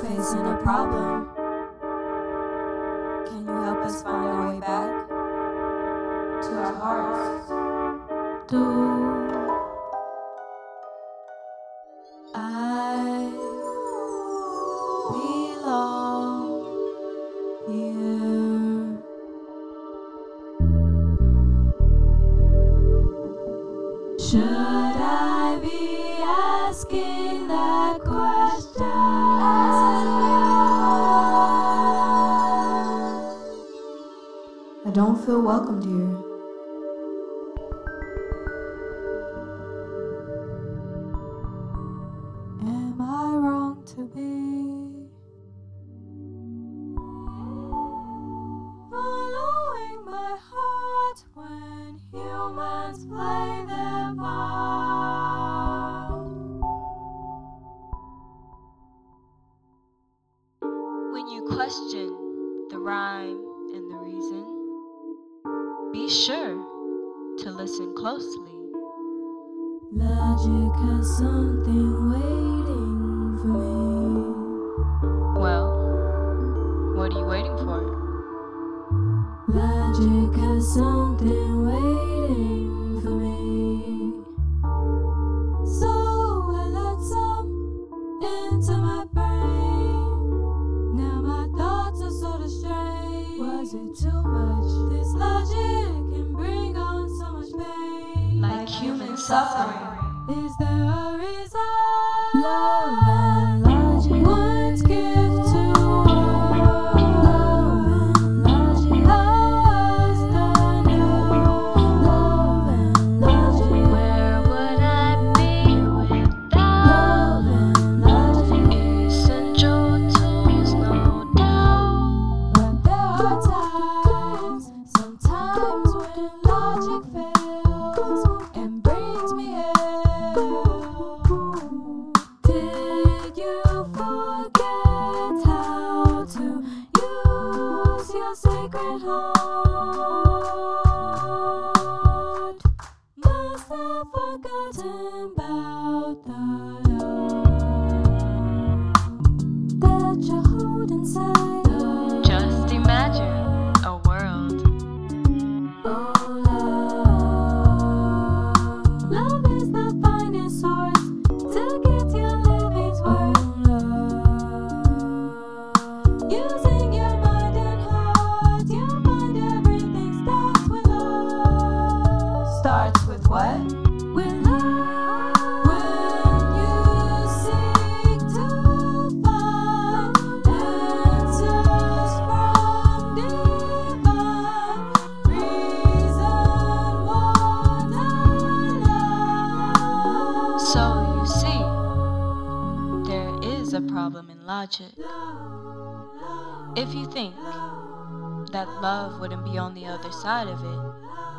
facing a problem. Can you help us find our way back to our hearts? Do I belong here? Should I be asking that question? I don't feel welcomed here. Am I wrong to be following my heart when humans play their part? When you question the rhyme and the reason, be sure to listen closely. Logic has something waiting for me. Well, what are you waiting for? Logic has something waiting for me. So I let some into my brain. Now my thoughts are sort of strange. Was it too much? This logic can bring on so much pain. Like human suffering. Is there a reason? Love and logic once give to all. Love and logic was the new. Love and logic. Where would I be without Love and logic. essential tools, no doubt? But there are times, sometimes when logic fails and brings me hell. Did you forget how to use your sacred heart? Must have forgotten about the love that you hold inside. Just imagine a world. Oh, love is the finest source to get your living's worth. Using your mind and heart, you find everything starts with love. Starts with what? With love. When you seek to find answers from divine reason, wonderland. So you see, there is a problem in logic. If you think that love wouldn't be on the other side of it,